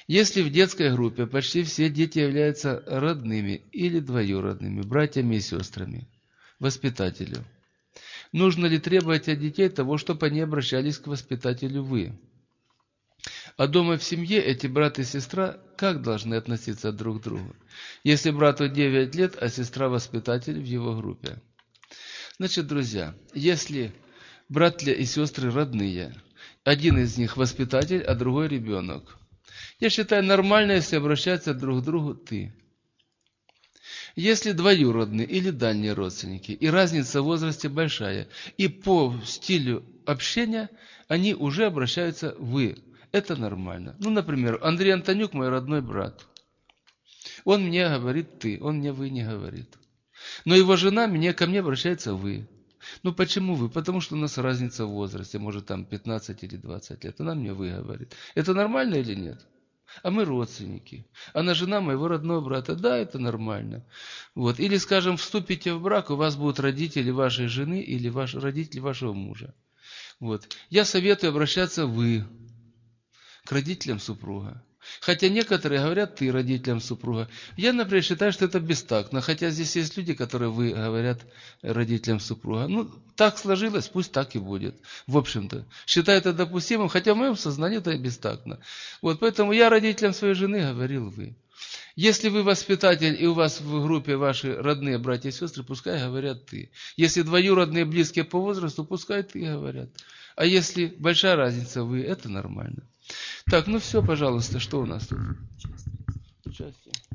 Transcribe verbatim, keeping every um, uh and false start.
Если в детской группе почти все дети являются родными или двоюродными, братьями и сестрами, воспитателю, нужно ли требовать от детей того, чтобы они обращались к воспитателю «вы»? А дома в семье эти брат и сестра как должны относиться друг к другу, если брату девять лет, а сестра воспитатель в его группе? Значит, друзья, если брат и сестры родные, один из них воспитатель, а другой ребенок, я считаю нормально, если обращаться друг к другу «ты». Если двоюродные или дальние родственники, и разница в возрасте большая, и по стилю общения они уже обращаются «вы». Это нормально. Ну, например, Андрей Антонюк мой родной брат. Он мне говорит «ты», он мне «вы» не говорит. Но его жена мне, ко мне обращается «вы». Ну, почему «вы»? Потому что у нас разница в возрасте, может там пятнадцать или двадцать лет. Она мне «вы» говорит. Это нормально или нет? А мы родственники. Она жена моего родного брата. Да, это нормально. Вот. Или, скажем, вступите в брак, у вас будут родители вашей жены или ваш, родители вашего мужа. Вот. Я советую обращаться «вы» к родителям супруга. Хотя некоторые говорят «ты» родителям супруга. Я, например, считаю, что это бестактно. Хотя здесь есть люди, которые «вы» говорят родителям супруга. Ну, так сложилось, пусть так и будет. В общем-то. Считаю это допустимым, хотя в моем сознании это бестактно. Вот, поэтому я родителям своей жены говорил «вы». Если вы воспитатель, и у вас в группе ваши родные братья и сестры, пускай говорят «ты». Если двоюродные, близкие по возрасту, пускай «ты» говорят. А если большая разница «вы», это нормально. Так, ну все, пожалуйста, что у нас тут? Участие.